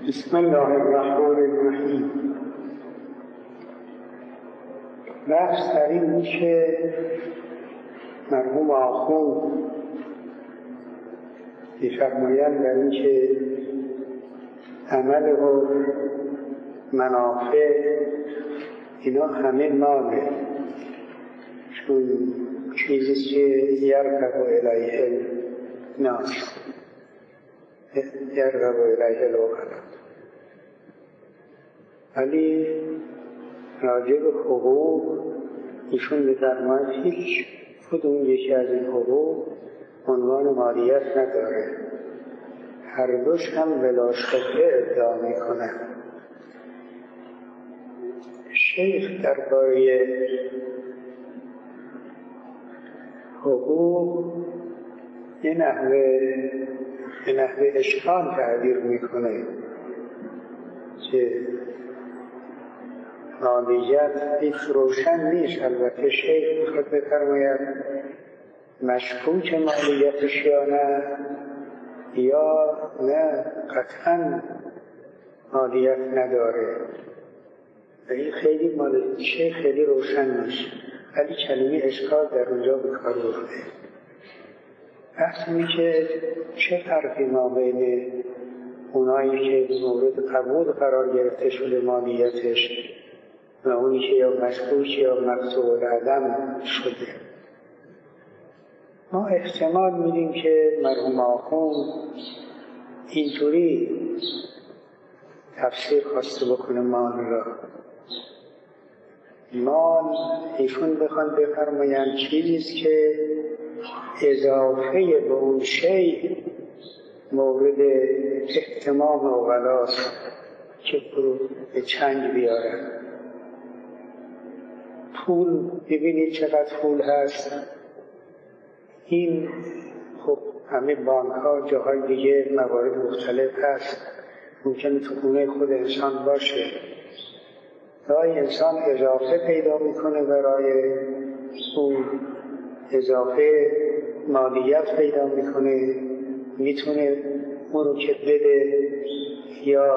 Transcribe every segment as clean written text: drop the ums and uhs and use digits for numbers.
بسم الله الرحمن الرحیم. بحث در این بود که مرحوم آخوند می‌فرمایند در این که عمل و منافع اینا همه ماله، چون چیزی که یرغب الیه الناس یرغب الیه العقلاء. ولی راجع به حقوق ایشون می‌فرماید هیچ کدوم یکی از این حقوق عنوان مالیت نداره، هر دوش هم بلا شبهه ادعا میکنن. شیخ درباره حقوق یه نحوه اشکال تعبیر میکنه که مالیت هیچ روشن نیست. البته شیخ میخواد بفرماید مشکوک مالیتش یا نه، یا نه قطعا مالیت نداره. این خیلی مالیتش خیلی روشن نیست، ولی کلمه اشکال در اونجا به کار برده. بحث اینه که چه فرقی ما بین اونایی که مورد قبول قرار گرفته شده مالیتش و اونی که یا مشکوک یا مقصود عدم شده. ما احتمال میدیم که مرحوم آخوند اینطوری تفسیر خواسته بکنه مال را. مال ایشون بخوان بفرمایند چیزیست که اضافه به اون شیء مورد اهتمام عقلاست که به چنگ بیارن. پول، ببینید چقدر پول هست. این خب همه بانک ها جاهای دیگه موارد مختلف هست، ممکنه تو خونه خود انسان باشه. برای انسان اضافه پیدا میکنه، برای اون اضافه مالیت پیدا میکنه، میتونه اون رو که بده یا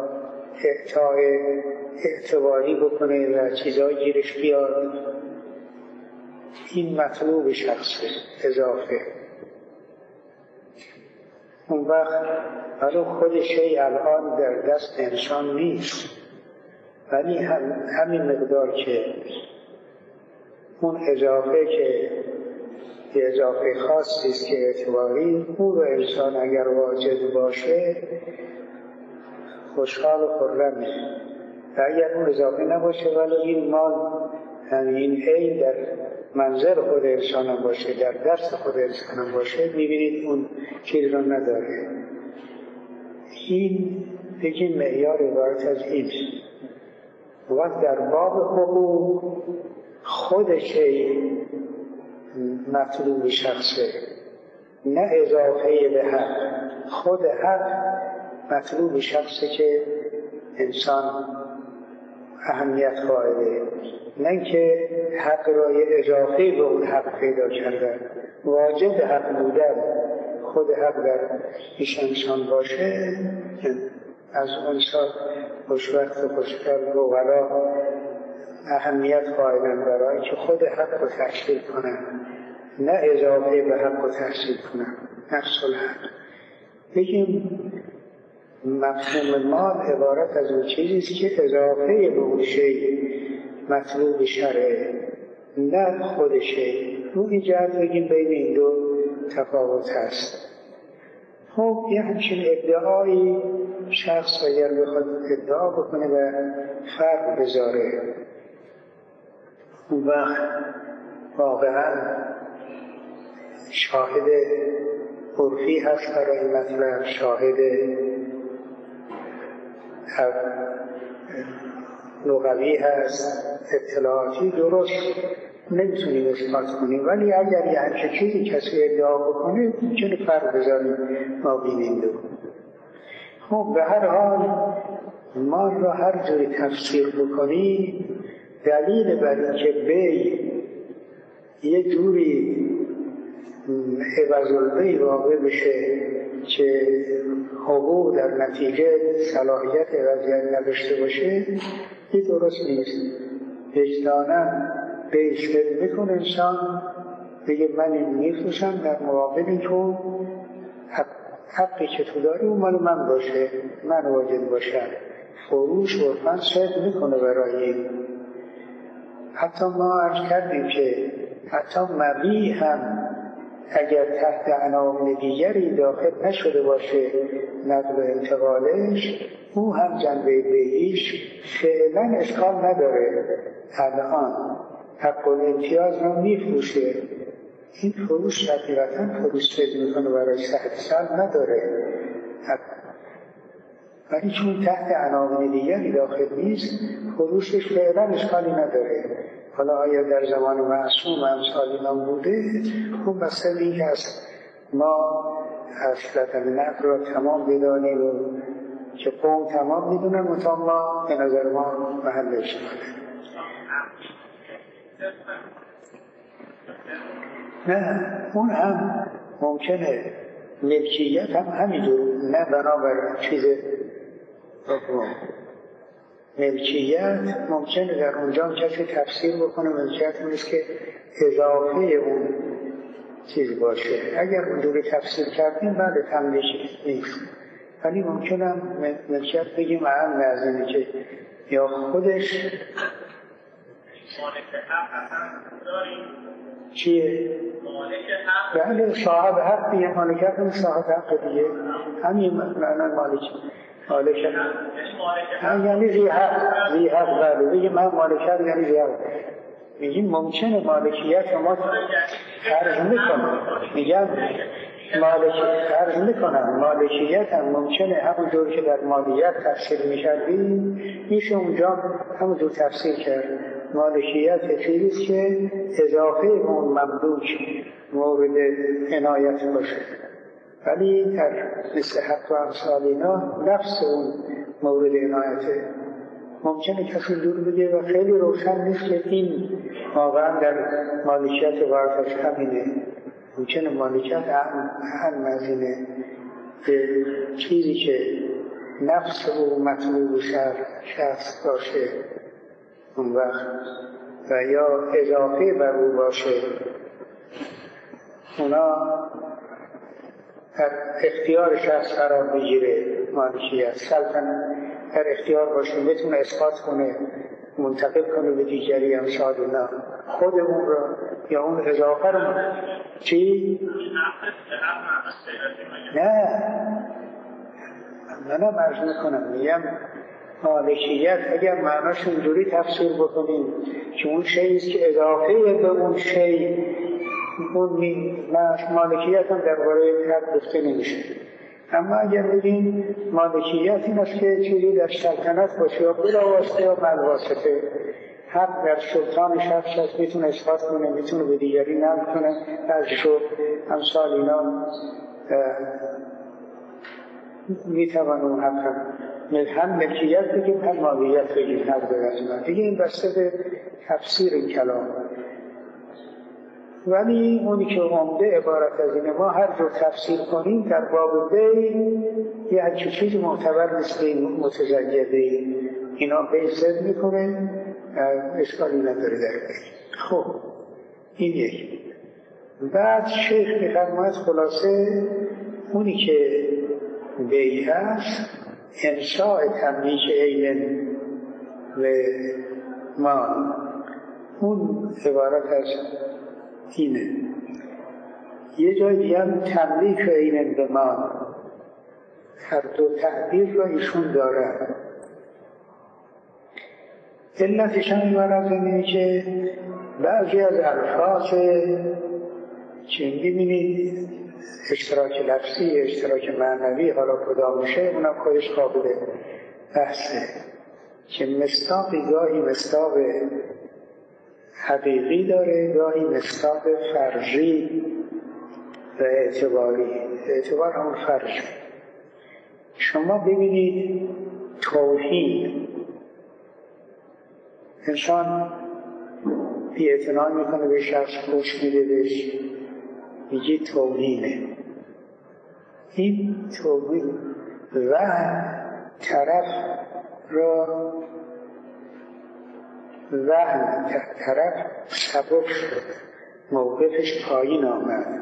اعتباری بکنه و چیزهای گیرش بیاد. این مطلوب شخصه، اضافه. اون وقت ولو خود شیء الان در دست انسان نیست، ولی همین مقدار که اون اضافه که اضافه خاصی است که اعتباری، اون رو انسان اگر واجد باشه خوشحال و خرمه. و اگر اون اضافه نباشه ولی این مال، یعنی این عین در منظر خود انسان هم باشه، در دست خود انسان هم باشه، میبینید اون چیز رو نداره. این بگیم معیار عبارت از این. وقت در باب حقوق خود شیء مطلوب شخصه، نه اضافه به حق. خود حق مطلوب شخصه که انسان اهمیت قائله، نه که حق را یه اضافه به اون حق پیدا کردن. واجب حق بودن، خود حق در پیش انسان باشه، از اون سال خوشوقت و خوشحال عقلا اهمیت قائلن برای که خود حق رو تحصیل کنن، نه اضافه به حق رو تحصیل کنن. نفس الحق. بگیم مفهوم مال عبارت از اون چیزیست که اضافه به اون شیء مطلوب شرعه، نه خود شیء. رو این جهت بگیم بین این دو تفاوت هست. خب یه همچین ادعایی شخص اگر بخواد ادعا بکنه و فرق بذاره، اون وقت واقعا شاهد عرفی هست برای این مطلب، شاهد لغوی هست، اطلاعاتی درست نمیتونیم اثبات کنیم. ولی اگر یه همچه چیزی کسی ادعا بکنه چون فرق بذاریم ما بینیم دو. خب به هر حال مال را هر جوری تفسیر بکنی، دلیل بر این که بی یه جوری عوض البی واقع بشه که حقوق در نتیجه صلاحیت وضعیت نداشته باشه این درست نیست. وجداناً بهش فکر میکنه انسان بگه من این میفروشم در مقابل تو حقی که تو داری اون مال من باشه، من واجد باشم. فروش عرفاً صدق میکنه برای این. حتی ما عرض کردیم که حتی مبیع هم اگر تحت عناوین دیگری داخل نشده باشه نقل و انتقالش، او هم جنبه بیعیش فعلا اشکال نداره. الان حق الامتیاز رو میفروشه، این فروش حقیقتا فروش فکر میکنه برای صحت سال نداره، ولی چون تحت عناوین دیگری داخل نیست فروشش فعلا اشکالی نداره. حالا آیا در زمان معصوم امثال اینا بوده؟ خب مثل این که ما اصلت نقل را تمام بدانیم و که قوم تمام میدونن مطمئن ما به نظر ما محلش نه، اون هم ممکنه ملکیت هم همینجور، نه بنابر چیز ملکیت ممکنه در اونجا کسی تفسیر بکنه ملکیت نیست که اضافه اون چیز باشه. اگر اونجوری تفسیر کردیم بله تملیک نیست، ولی ممکنه ملکیت بگیم اهم از اینه که یا خودش چیه؟ بله صاحب حق دیگه، مالکیت هم صاحب حق دیگه، همین معنی مالک یعنی زی حق بله بگیم من مالکیت یعنی زی حق. میگیم ممکنه مالکیت شما فرض میکنم، میگم فرض میکنم مالکیت هم ممکنه همونجور که در مالیت تفسیر میکردیم میشه اونجا همونجور تفسیر کرد. مالکیت چیزیست که اضافه اون مملوک مورد عنایت باشه، ولی در مثل حق و امثال اینا نفس اون مورد عنایته. ممکنه کسی دور بگه و خیلی روشن نیست که این واقعا در مالکیت واردش همینه. ممکنه مالکیت اهم از اینه که چیزی که نفس او مطلوب شخص باشه اون وقت و یا اضافه بر او باشه، اونا در اختیار شخص قرار بگیره. مالکیت سلطنت در اختیار باشه، میتونه اسقاط کنه، منتقل کنه به دیگری امثال اینا، خود اون را یا اون اضافه رو چی؟ نه منم عرض میکنم میگم مالکیت اگر معناش اونجوری تفسیر بکنیم که اون شیئیست که اضافه به اون شیء، اون مالکیت هم درباره حق گفته نمیشه. اما اگر بگیم مالکیت این است که چیزی در سلطنت باشه یا بلا واسطه یا بل واسطه، حق در سلطان شخص هست، میتونه اثبات کنه، میتونه به دیگری نقل کنه، بعضیشو امثال اینا میتوان اون حق هم ملکیت بگیم هم مالکیت بگیم، حق بگیم دیگه. این بسته به تفسیر این کلام، ولی اونی که عمده عبارت از اینه ما هر جور تفسیر کنیم در باب بی یه هرچی چیزی معتبر نیست که این متزیده اینا بی زد میکنه، اشکالی نداره در بی. خب این یک. بعد شیخ میفرماید خلاصه اونی که بی هست انشاء تملیک عین و مال، اون عبارت از اینه. یه جای دیگه هم تملیک عین به مال، هر دو تعبیر را ایشون داره. علتش هم عبارت اینه که بعضی از الفاظ که می‌بینید اشتراک لفظی، اشتراک معنوی، حالا کدام میشه اونم خودش قابل بحثه که مصداقی گاهی مصداق حقیقی داره، گاهی مصداق فرضی و اعتباری. اعتبار همون فرض. شما ببینید توحید، انسان بی اعتنا میکنه به شخص، خوش میده بهش، میگه توهینه. این توبیل و طرف را وهم طرف سبک شد، موقفش پایین آمد.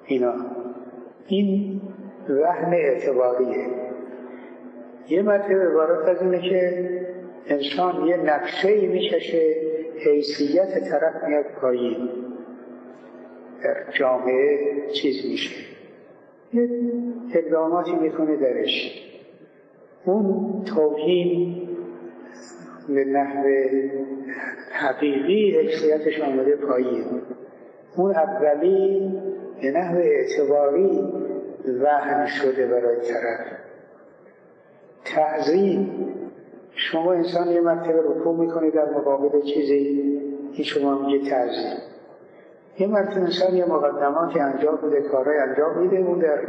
این وهم اعتباریه. یه مرتبه عبارت از اینه که انسان یه نقشه‌ای میکشه، حیثیت طرف میاد پایین، در جامعه چیز میشه، یه اقداماتی میکنه درش. اون توهین به نحو حقیقی حیثیتش آمده پایین. اون اولی به نحو اعتباری وهن شده برای طرف. تعظیم، شما انسان یه مرتبه رکوع میکنه در مقابل چیزی که شما میگه تعظیم. یه مرتبه انسان یه مقدماتی انجام بده، کارهای انجام میده، اون در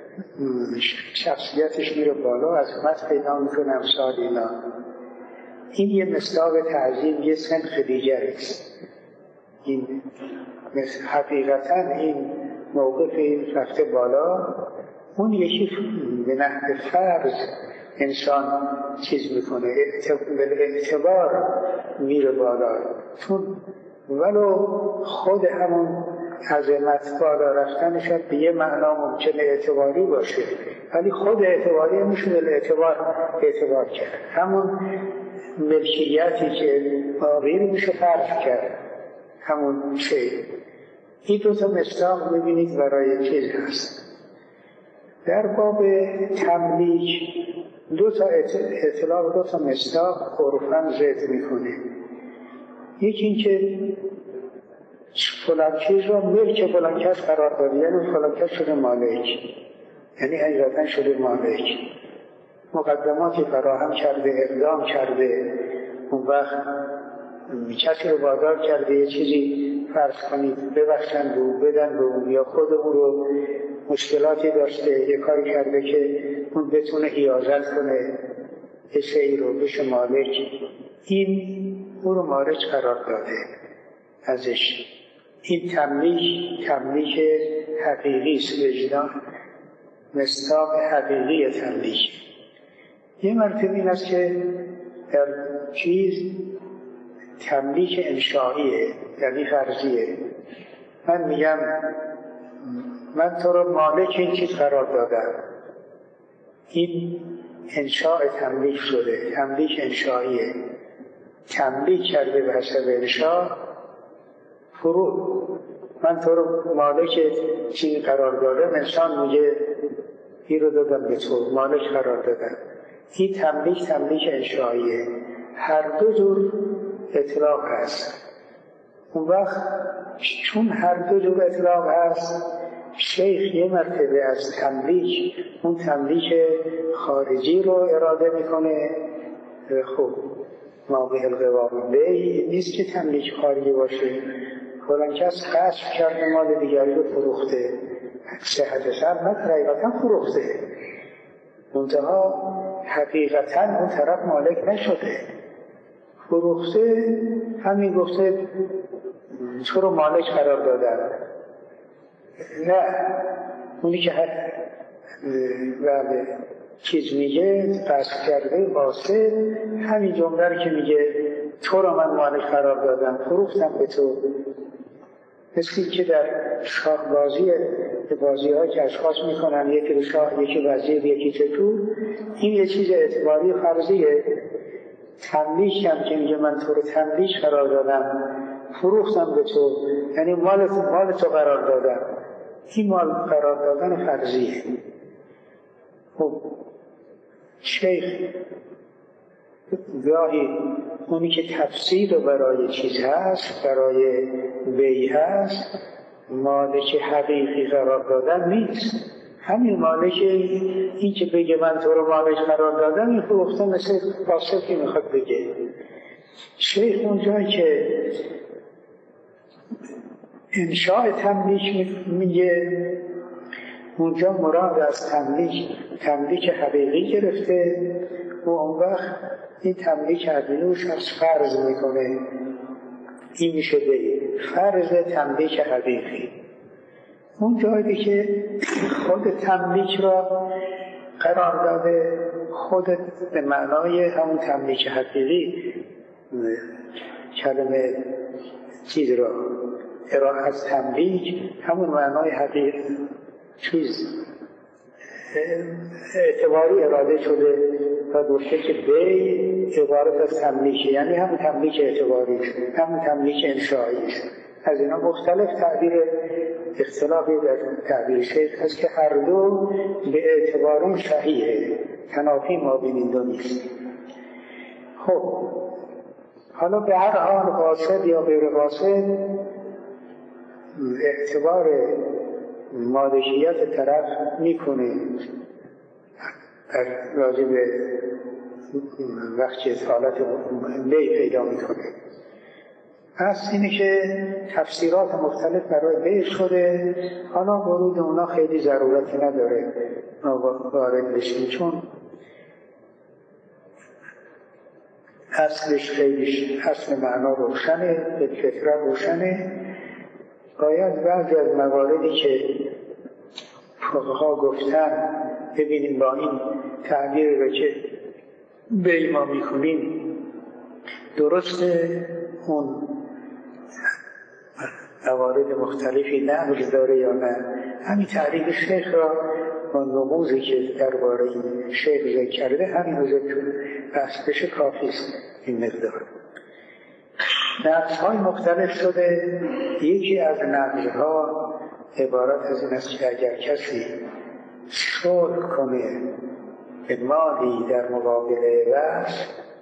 شخصیتش میره بالا، عظمت پیدا میکنه، امثال اینا. این یه مصداق تعظیم، یه سنخ دیگریست. این حقیقتا این موقف این رفته بالا. اون یکی به نحو فرض انسان چیز میکنه، اعتبار میره بالا، چون ولو خود همون عظمت بالا رفتنش به یه معنا ممکنه اعتباری باشه، ولی خود اعتباری میشه اعتبار کرد. همون ملکیتی که باقی میشه فرض کرد، همون شی. این دو تا مصداق ببینید برای چیز هست. در باب تملیک دو تا اطلاق، دو تا مصداق عرفاً ذکر میکنه. یکی این که فلان چیز را ملک فلان کس قرار داده، یعنی فلان کس شده مالک، یعنی حقیقتا شده مالک، مقدماتی فراهم کرده، اقدام کرده، اون وقت کسی رو وادار کرده یه چیزی فرض کنید ببخشن رو بدن رو، یا خودمون رو مشکلاتی داشته یه کاری کرده که اون بتونه حیازت کنه یه شیء رو بشه مالک، این اون رو مالک قرار داده ازش. این تملیک حقیقی است، وجدان مصداق حقیقی تملیک. یه مرتبه این است که در چیز تملیک انشائیه، یعنی فرضیه. من میگم من تو رو مالک این چیز قرار دادم، این انشاء تملیک شده، تملیک انشائیه. تملیک کرده به حسب انشاء من تو رو مالک چیز قرار دادم، انسان میگه این رو دادم به تو، مالک قرار دادم. این تملیک انشائیه. هر دو جور اطلاق هست. اون وقت چون هر دو جور اطلاق هست، شیخ یه مرتبه از تملیک، اون تملیک خارجی رو اراده میکنه. خب ما به القوام بی نیست که تملیک خارجی باشه، فلان کس غصب کرده مال دیگری رو فروخته، صحت سر حقیقتا فروخته، منتها حقیقتا اون طرف مالک نشده، فروخته، همین گفته تو رو مالک قرار دادن. نه، اونی که بله چیز میگه قصد کرده واسه همین جمله که میگه تو رو من مالک قرار دادم، فروختم به تو. مثل که در شاه بازی ها که اشخاص میکنن، یکی به شاه، یکی وزیر، یکی چطور، این یه چیز اعتباری فرضیه. تملیک هم که میگه من تو رو تملیک قرار دادم، فروختم به تو، یعنی مال تو قرار دادم. این مال قرار دادن فرضیه. خب شیخ گاهی اونی که تفسیر برای چیز هست، برای بی هست، مالک حقیقی قرار دادن نیست. همین مالک این که بگه من تو رو مالک قرار دادم، این فروخته مثل فاسد که میخواد بگه. شیخ اونجایی که انشاء تملیک میگه، اونجا مراد از تملیک حقیقی گرفته و اون وقت این تملیک حقیقیش از فرض میکنه. این میشه فرض تملیک حقیقی. اون جایی که خود تملیک را قرار داده، خود به معنای همون تملیک حقیقی کلمه چیز را ارائه از تملیک همون معنای حقیقی چیز اعتباری اراده شده و گفته که بی عبارت از تملیکه، یعنی همون تملیک اعتباری، همون تملیک انشایی. از اینا مختلف تعبیر اختلافی در تعبیر شیخ هست که هر دو به اعتبارون صحیحه، تنافی ما بین این دو نیست. خب حالا به هر حال قاصد یا غیر قاصد اعتبار مالکیت طرف میکنه در راجع به وقتی حالت بی پیدا میکنه. پس اینه که تفسیرات مختلف برای بی شده، حالا ورود اونا خیلی ضرورتی نداره ما وارد بشیم، چون اصلش خیلی اصل معنا روشنه، به فطرت روشنه. باید بعضی از مواردی که فقها گفتن ببینیم با این تعبیر رو که بی ما میکنیم درسته، اون موارد مختلفی نقض داره یا نه. همین تعریف شیخ را با نموذی که درباره این شیخ ذکر کرده همین رو ذکر بس بشه کافی است. این مقدار نقض‌های مختلف شده. یکی از نقض‌ها عبارت از این است که اگر کسی صلح کنه به مالی در مقابل عوض،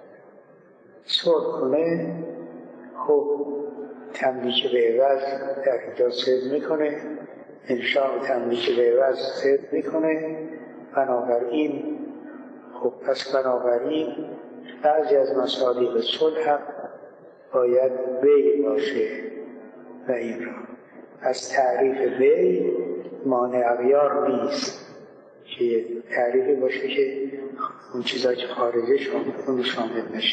صلح کنه، خب تملیک به عوض در اینجا صدق میکنه، انشاء تملیک به عوض صدق میکنه. بنابراین خب پس بنابراین بعضی از مصادیق صلح هم باید بی باشه و این را از تعریف بی مانع اغیار نیست که تعریفی باشه که اون چیزایی که خارجه اون شامل نشه.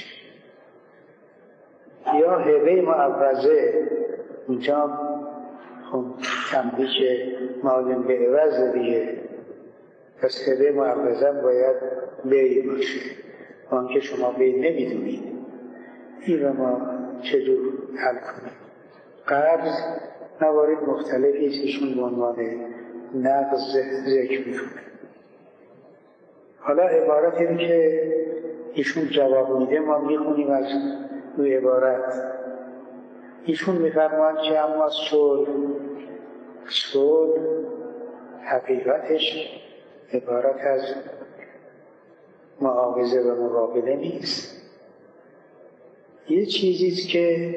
یا هبه معوضه، اونجا خب تملیک معلوم به عوض دیگه، پس هبه معوضه باید بی باشه، آن که شما بی نمیدونید. این رو ما چجور حل کنیم؟ قرض موارد مختلفی ایشون به عنوان نقض ذکر میکنه. حالا عبارتی که ایشون جواب میده ما میخونیم از روی عبارت. ایشون میفرماند که اما صلح حقیقتش عبارت از معاوضه و مقابله نیست. یه چیزیست که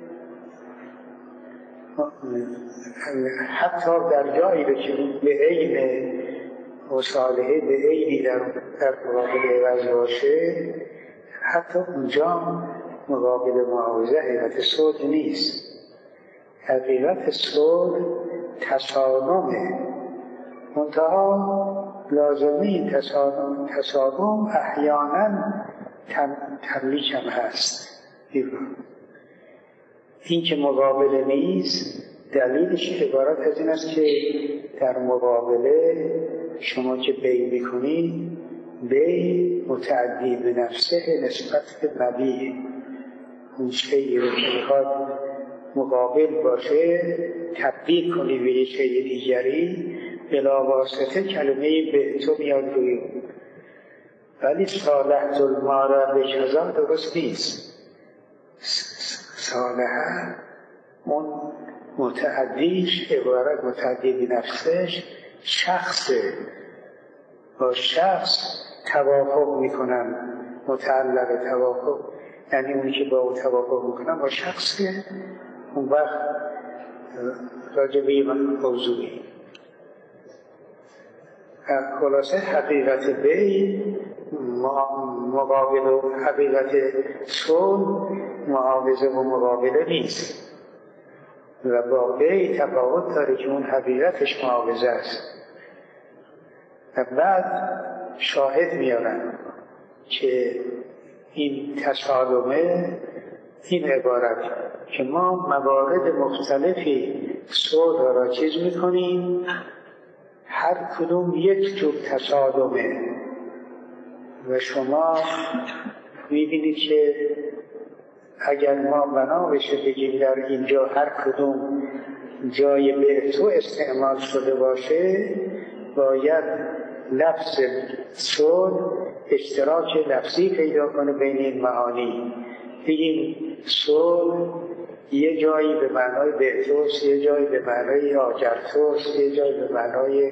حتی در جایی که به عین مصالحه به عینی در مقابل عوض باشه، حتی اونجا مقابل معاوضه حقیقت صلح نیست. حقیقت صلح تصادمه، منتها لازمی تصادم احیانا تملیک هم هست. این که مقابله نیست دلیلش عبارت از این است که در مقابله شما که بی میکنی، بی متعدی به نفسه نسبت به مبیع، اون شیعی رو که میخواد مقابل باشه تبدیل کنی به یه شیء دیگری، بلا واسطه کلمه به تو میاد روی. ولی صالحت الماره به کذا درست نیست. صالحه اون متعدیش عبارت متعدی به نفسش شخصه، با شخص توافق میکنن. متعلق توافق یعنی اونی که با اون توافق میکنن با شخصه. اون وقت راجبه موضوعی خلاصه حقیقت بی مقابل و حقیقت صلح معاوضه و مقابله نیست و با بی تفاوت داره که اون حقیقتش معاوضه است. و بعد شاهد میارن که این تصادمه این عبارت که ما موارد مختلفی صلح را چیز میکنیم، هر کدوم یک جور تصادمه و شما میبینید که اگر ما بنا بشه بگیم در اینجا هر کدوم جای به تو استعمال شده باشه، باید لفظ صلح اشتراک لفظی پیدا کنه بین این معانی. بگیم صلح یه جایی به معنای بهتوست، یه جایی به معنای آجرتوست، یه جایی به معنای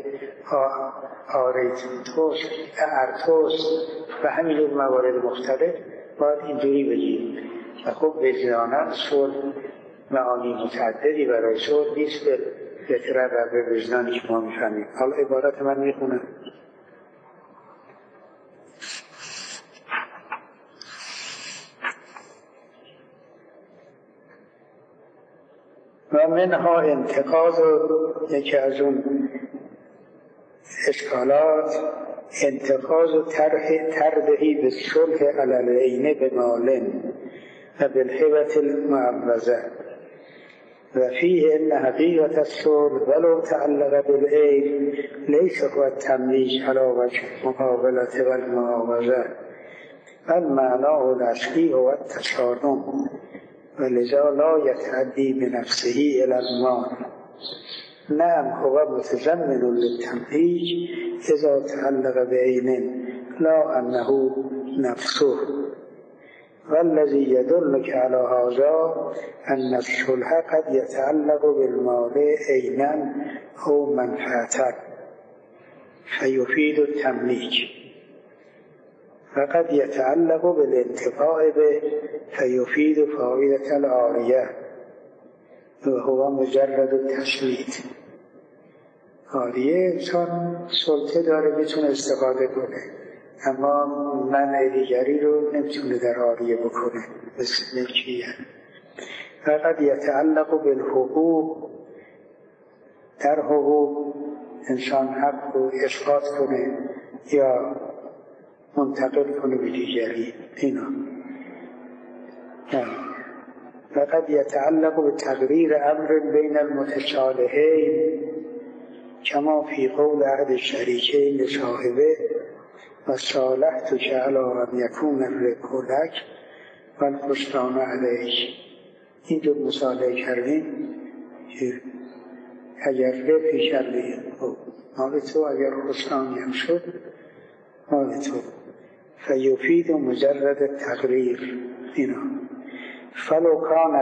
آریتوست، ارتوست و همین موارد مختلف باید اینجوری بگیم. و خب وجداناً صلح معانی متعددی برای صلح نیست به فطرت و به وجدانی که ما میفهمیم. حالا عبارت من میخونم. و منها انتقاض، یکی از اون اشکالات، انتقاض و تردهی به صلح علی العین به مالن و بالهبة المعوضة و فیه ان حقیقت الصلح ولو تعلق بالعین لیس هو التملیک علی وجه المقابلة والمعاوضة بل معناه الاصلی هو التسالم ولذا لا يتعدی بنفسه الى المال. نعم هو متضمن للتملیک اذا تعلق بعین لا انه نفسه. والذي يدلك على هذا أن الصلح قد يتعلق بالمال عينا أو منفعة فيفيد التمليك، وقد يتعلق بالانتفاع به فيفيد فائدة العارية وهو مجرد التسليط. عاریه انسان سلطه داره، میتونه استفاده کنه، اما منع دیگری رو نمیتونه در عاریه بکنه، مثل ملکیت. فقط یتعلق بالحقوق، در حقوق انسان حق رو اسقاط کنه یا منتقل کنه به دیگری. اینا فقط یتعلق بتغییر امر بین المتصالحین کما فی قول احد الشریکین لصاحبه و صالحت که علی ان یکون الربح لک و الخسران علیک. اینجور مصالحه کردیم که اگر ربحی کردیم مال تو، اگر خسرانی هم شد مال تو. فیفید مجرد التقریر. اینا فلو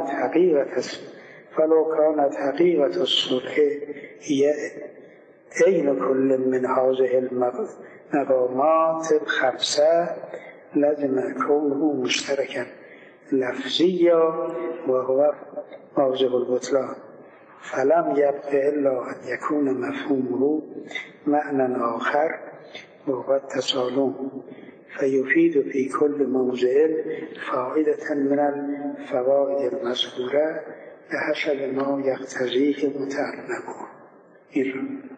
کانت حقیقت الصلح هي عین کل من هذه المقامات الخمسه لازم کونه مشترکا لفظیا و هو واجب البطلان فلم یبق الا ان یکون مفهومه معنی آخر و هو التسالم فیفید فی کل موضع فائدة من الفوائد المذکوره بحسب ما یقتضیه متعلق.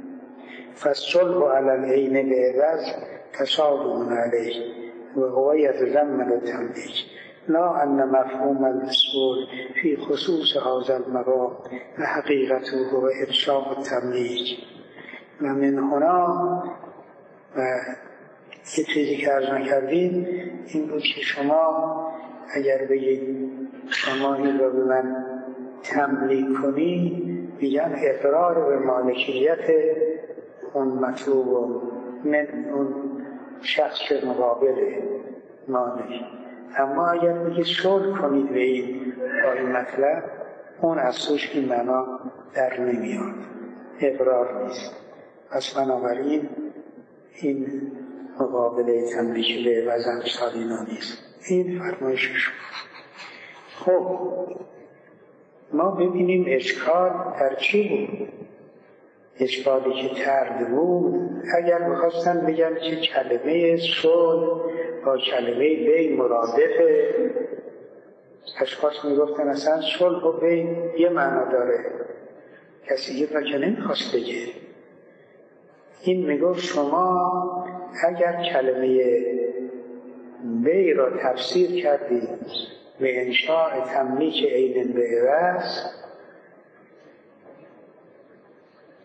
فالصلح علی العین بعوض تسالم علیه و هو یتضمن التملیک لا ان مفهوم الصلح فی خصوص هذا المقام و حقیقته هو افشاء التملیک. و من هنا و یه چیزی که عرض نکردیم این بود که شما اگر بگید شما این را به من تملیک کنی، میگن اقرار به مالکیت اون مطلوب و من اون شخص مقابل مالک. اما اگر میگید صلح کنید به این با این مطلب، اون از توش این معنا در نمیاد، اقرار نیست. پس بنابراین این مقابله تملیک به وزن سالینا نیست. این فرمایشش. خب ما ببینیم اشکال در چی بود. اشکالی که ترد بود، اگر میخواستن بگن که کلمه صلح با کلمه بی مرادفه، اشخاص میگفتن اصلا صلح و بی یه معنا داره، کسی یه که نمیخواست بگه. این میگفت شما اگر کلمه بی را تفسیر کردید به انشاء تملیک عین به عوض،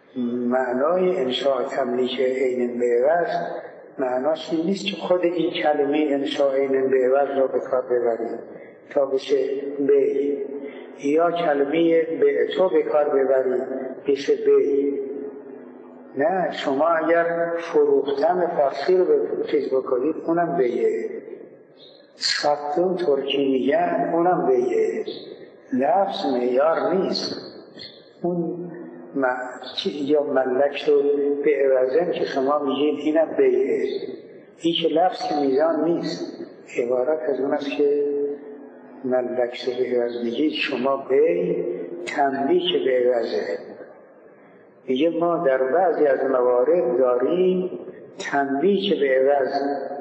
معنای انشاء تملیک عین به عوض معناش این نیست که خود این کلمه انشاء عین به عوض را به کار ببرید تا بشه بی، یا کلمه به تو به کار ببرید بشه بی. نه، شما اگر فروختن فارسی رو به چیز بکنید اونم بیه، ساختون ترکی میگن اونم بیه. لفظ معیار نیست. اون یا ملک رو به عوضن که شما میگید اینم بیه، این که لفظ که میزان نیست. عبارت از اون است که ملک رو به عوض میگید شما بی، تملیک به عوضه. میگه ما در بعضی از موارد داریم تملیک به عوض.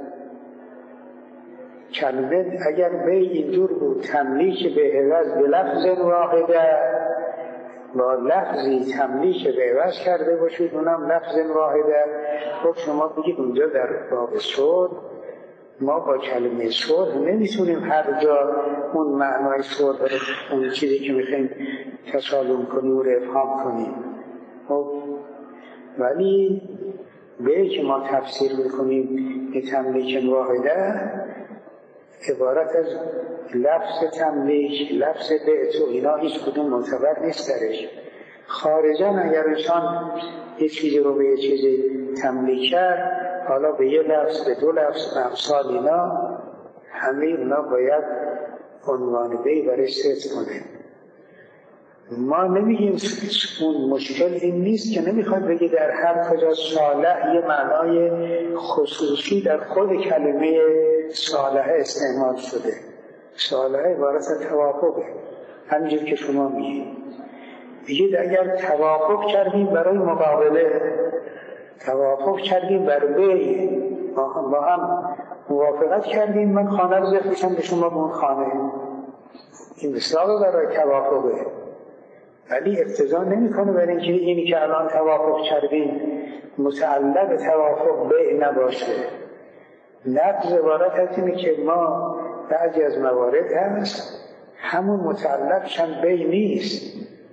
کلمه اگر به اینجور بود تملیک به عوض به لفظ واحده، با لفظی تملیک به عوض کرده باشید اونم لفظ واحده، خب شما بگید اونجا در باب صلح ما با کلمه صلح نمیتونیم هر جا اون معنای صلح اون چیزی که میخوایم تسالم کنیم و افهام کنیم. خب ولی به که ما تفسیر میکنیم به تملیک واحده عبارت از لفظ تملیک، لفظ بعت و اینا هیچ کدوم معتبر نیست درش. خارجاً اگر انسان یه چیزی رو به یه چیزی تملیک کرد، حالا به یه لفظ، به دو لفظ، به امثال اینا، همه اونا باید عنوان بی برش ست کنه. ما نمیگیم اون مشکل این نیست که نمیخواد بگی در هر کجا صالح یه معنای خصوصی در خود کلمه صالح استعمال شده. صالح عبارت از توافقه، همینجور که شما میگید اگر توافق کردیم برای مقابله، توافق کردیم بر بی، با هم موافقت کردیم من خانه رو بفروشم به شما به اون خانه، این مثال برای توافقه. ولی اقتضا نمیکنه برای اینکه اینی که الان توافق کردیم متعلق توافق بیع نباشه. نقض عبارت از اینه که ما بعضی از موارد هست همون متعلقشن بیع نیست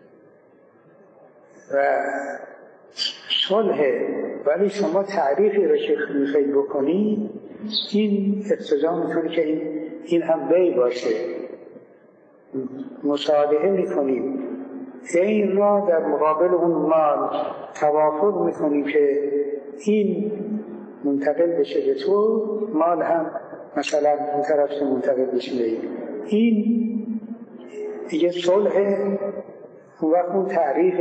و صلحه، ولی شما تعریفی رو که میخواید بکنی این اقتضا میکنه که این هم بیع باشه. مصالحه میکنیم این را در مقابل اون مال توافق میکنیم که این منتقل بشه به تو، مال هم مثلا اون طرف سے منتقل بشه به این دیگه صلحه. اون وقت اون تعریف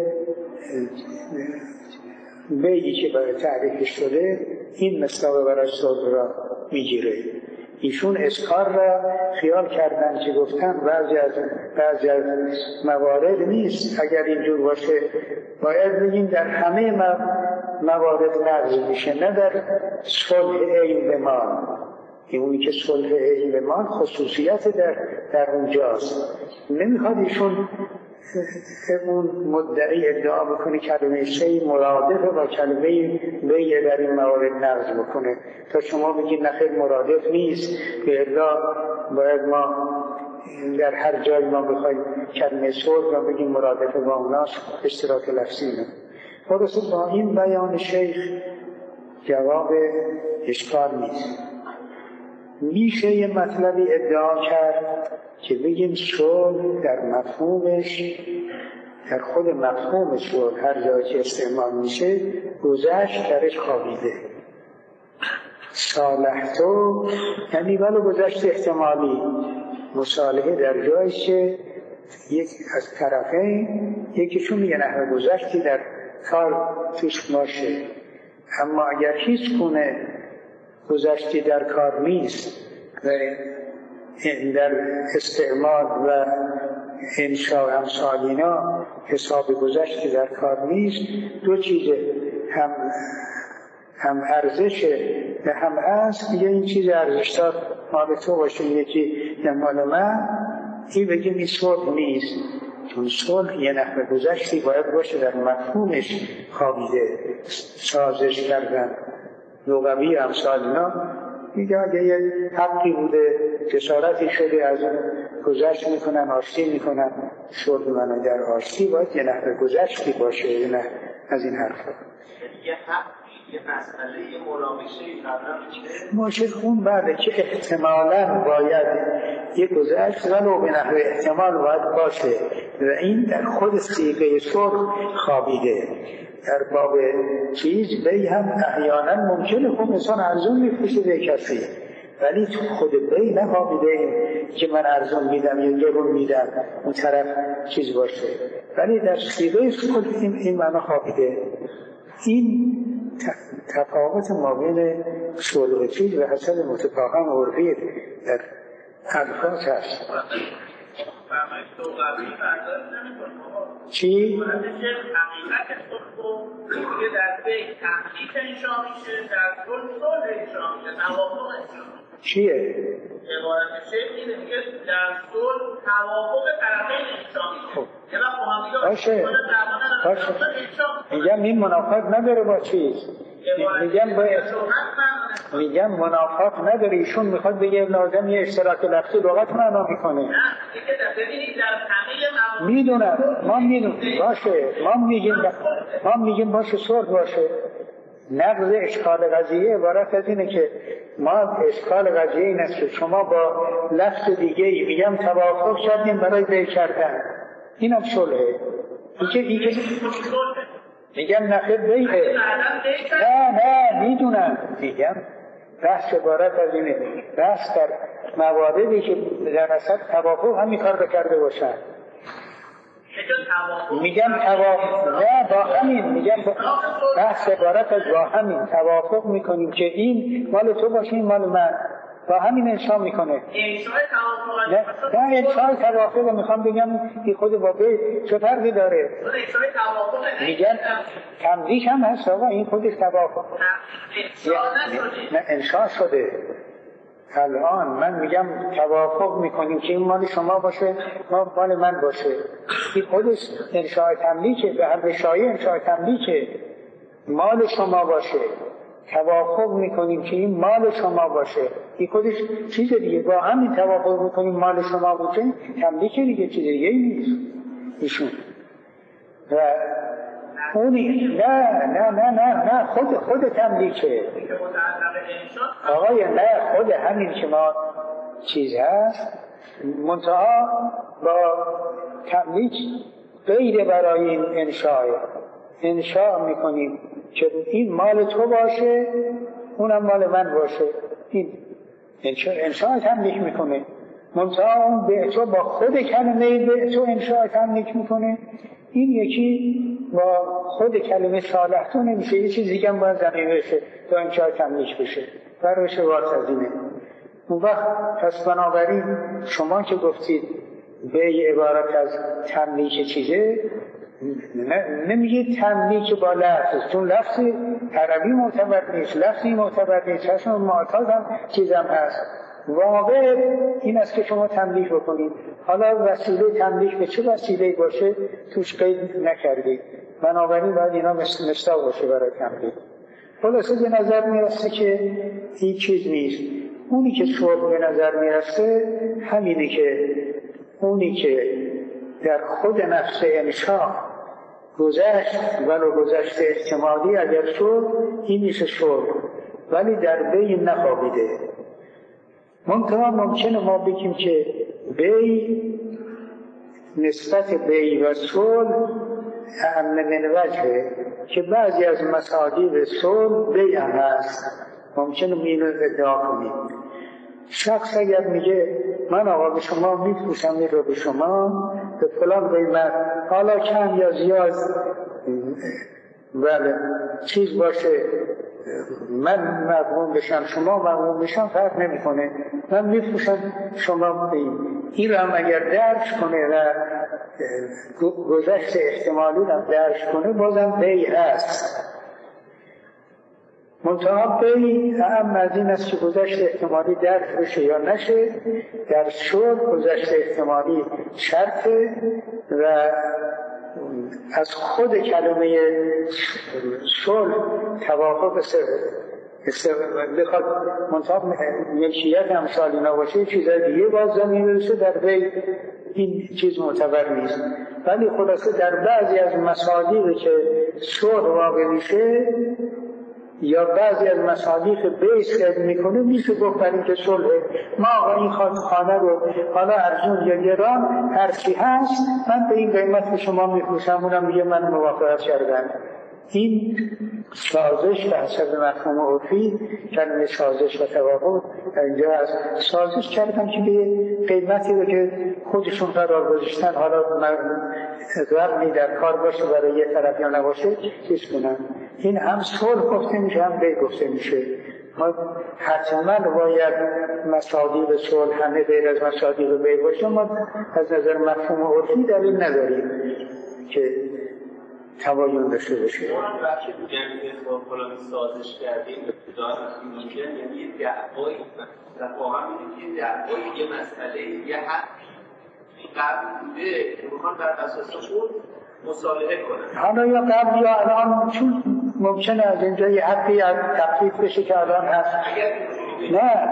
بیعی که برای تعریفش شده این مصداق برای صلح را میگیره. ایشون اسکار را خیال کردن که گفتن بعضی از موارد نیست. اگر اینجور باشه باید بگیم در همه موارد نقض میشه، نه در صلح عین به مال. اونی که صلح عین به مال خصوصیت در اونجاست. نمیخواد ایشون اون مدعی ادعا بکنه کلمه شی مرادفه با کلمه بیع در این موارد نقض بکنه تا شما بگید نخیر مرادف نیست، به الا باید ما در هر جای ما بخوایم کلمه صلح را بگیم مرادفه با اوناست، اشتراک لفظی نه. خلاصه با این بیان شیخ جواب اشکال نیست. میشه یه مطلبی ادعا کرد که بگیم صلح در مفهومش، در خود مفهوم صلح هر جایی که استعمال میشه گذشت درش خوابیده. صالحتو یعنی ولو گذشت احتمالی، مصالحه در جایش که یک از طرفین یکیشون یه نحوه گذشتی در کار توش باشه، اما اگر هیچ گونه گذشتی در کار نیست و در استعمال و انشاء امثال اینا حساب گذشتی در کار نیست، دو چیزه، هم ارزشه و هم اصل. دیگه این چیز ارزشدار مال تو باشه یکی یا مال من، این بگیم این صلح نیست، چون صلح یه نحوه گذشتی باید باشه در مفهومش خوابیده. سازش کردن لغوی امثال اینا میگه اگه یه حقی بوده جسارتی شده از گذشت میکنن، آشتی میکنن، صلح من در آشتی باید یه نحوه گذشتی باشه، از این حرفا. یه مسئله یه مناقشه مشکل اون بعده که احتمالاً باید یه گذشت ولو به نحو احتمال باید باشه و این در خود صیغه صلح خوابیده. در باب چیز بی هم احیانا ممکنه خب انسان ارزون میفروشه به کسی، ولی تو خود بی نخوابیده که من ارزون میدم یا گرون میدم اون طرف چیز باشه، ولی در صیغه صلح این معنی خوابیده. این تفاوت ما بین صلح و چیز و حسب متفاهم عرفی در الفاظ هست. چی؟ حقیقت صلح که در بی تحقیق انشاء میشه، در صلح انشاء میشه، توافق انشاء میشه. چیه؟ عبارت شیخ اینه میگه در صلح توافق طرفین انشاء میشه. باشه میگم این منافات نداره با چیز، میگم منافات نداره. ایشون میخواد بگه لازم یه اشتراک لفظی لغت معنا میکنه. میدونم ما میدونم باشه، ما میگیم باشه صلح باشه. نقض اشکال قضیه عبارت از اینه که ما اشکال قضیه این است که شما با لفظ دیگه میگم توافق کردیم برای بی کردن، اینم صلحه. میگم نخیر بیه. نه میدونم، میگم بحث عبارت از اینه، بحث در مواردی که در اصل توافق همین کار بکرده باشن. میگم توافق نه با همین، میگم بحث عبارت از با همین توافق میکنیم که این مال تو باشه این مال من، با همین انشاء میکنه. نه انشاء توافق میخوام بگم که خود بابه چه فرقی داره. میگن تملیک هم هست آقا، این خودش توافق. نه انشاء شده. الان من میگم توافق میکنیم که این مال شما باشه مال من باشه، این خودش انشاء تملیکه، به هر شایعه انشاء تملیکه، مال شما باشه. توافق میکنیم که این مال شما باشه، این خودش چیز دیگه. با همین توافق میکنیم مال شما باشه تملیکه دیگه، چیز دیگه نیست ایشون. و اونی نه خود تملیکه آقای، نه خود همین که ما چیز هست منتها با تملیک غیر برای این انشاء میکنیم که این مال تو باشه اونم مال من باشه. این انشاء تملیک میکنه، منتها اون به تو با خود کلمه به تو انشاء تملیک میکنه. این یکی با خود کلمه صالح تو نمیشه، یه چیز دیگه هم باید زمین بشه تا انشاء تملیک بشه، برایش وارد از اینه. اون وقت پس بنابراین شما که گفتید به عبارت از تملیک چیزه، نمیگید تملیک با لفظ، چون لفظی عربی معتبر نیست، لفظی معتبر نیست، چون معتاد هم چیزم هست. واقع این است که شما تملیک بکنید. حالا وسیله تملیک به چه وسیله باشه توش قید نکردید، بنابراین باید اینا مصداق باشه برای تملیک. خلاصه به نظر میرسه که این چیز نیست. اونی که صلح به نظر میرسه همینه که اونی که در خود نفس انشاء گذشت ولو گذشت احتمالی اگر شد این میشه صلح، ولی در بی نخوابیده. منتها ممکنه ما بگیم که بی نسبت بی و صلح اهم من وجهه که بعضی از مصادیق صلح بی هم هست، ممکنه اینو ادعا کنیم. شخص اگر میگه من آقا به شما میفروشم این رو به شما به فلان قیمت، حالا کم یا زیاد بله چیز باشه، من مغموم بشم شما مغموم بشم فرق نمیکنه، من میفروشم شما این رو هم اگر درش کنه و گذشت احتمالی هم درش کنه بازم بی هست. منتها بی هم از این است که گذشت احتمالی درک بشه یا نشه. در شد گذشت احتمالی شرطه و از خود کلمه صلح توافق بخواد منطقه ملکیت امثال اینا باشه چیزای دیگه باز زمین برسه در بی این چیز معتبر نیست. ولی خلاصه در بعضی از مصادیقی که صلح واقع میشه یا بعضی از مصادیق بیس که میکنه میشه گفت برای اینکه صلح ما آقا این خانه رو حالا ارزون یا گران هرچی هست من به این قیمت به شما میفروشم، اونم میگه من موافقت کردم. این سازش به حسب مفهوم عرفی کلمه سازش و توافق اینجا از سازش کردن که به قیمتی رو که خودشون قرار گذاشتن حالا ربطی در کار باشه برای یه طرف یا نباشه چیز کنن. این هم صلح گفته میشه هم بی گفته میشه. ما حتما باید مصادیق صلح همه غیر از مصادیق بی باشه. ما از نظر مفهوم عرفی دلیل نداریم که تباین داشته باشه. ما هم بخشی بودیم که با فلان سازش کردیم دارم میگن یعنی یه دعوایی و واقعا میگه که دعوایی یه مسئله یه حق قبل بوده که بخوان بر اساس اون مصالحه کنن. حالا یا قبل یا الان چون ممکنه از اینجا یه حقی از تخفیف بشه که الان هست. نه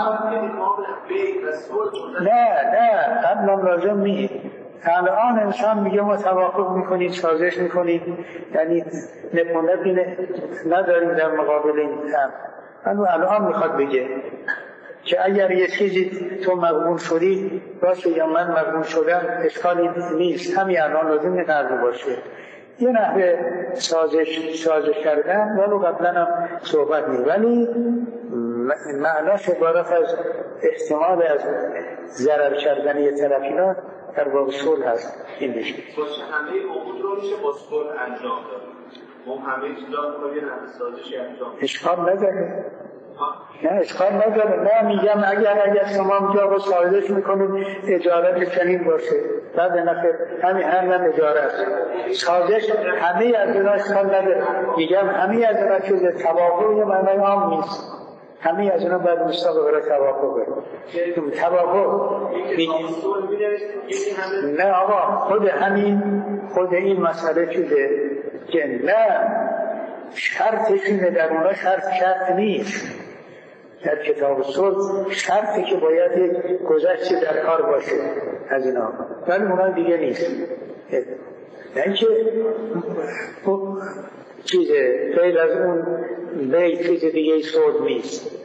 قبلا لازم نیست. الان انسان میگه ما توافق میکنیم سازش میکنیم، یعنی نپونت نداریم در مقابل این هم. الان میخواد بگه که اگر یه چیزی تو مقبول شدی باشه یا من مقبول شدم اشکالی نیست، همین الان لازم نقضی باشه. یه نحوه سازش کردن ولو قبلا هم صحبت نیست، ولی معناش عبارت از احتمال از ضرر کردن یه طرفینا در باب صلح هست. این دیشه باشه همه عقود رو میشه با صلح انجام داد. ما همه چیزا رو کنیم سازش انجام اشکال نداره. نه اشکال نداره. نه میگم اگر شما اونجا با سازش میکنید اجارت چنین باشه بعد نفر همین هم اجاره است. سازش همه از اینا اشکال نداره. میگم همه از اینا که توافق یه معنی عام نیست. همه از اینا باید مستقل برای توافق برد. توافق نه آقا خود این مسئله چیزه که نه شرطشونه در اونا شرط نیست. در کتاب صلح شرطی که باید یک گذشتی در کار باشه از اینا، ولی اونا دیگه نیست. نه اینکه چیزه غیر از اون چیز دیگه صلح نیست.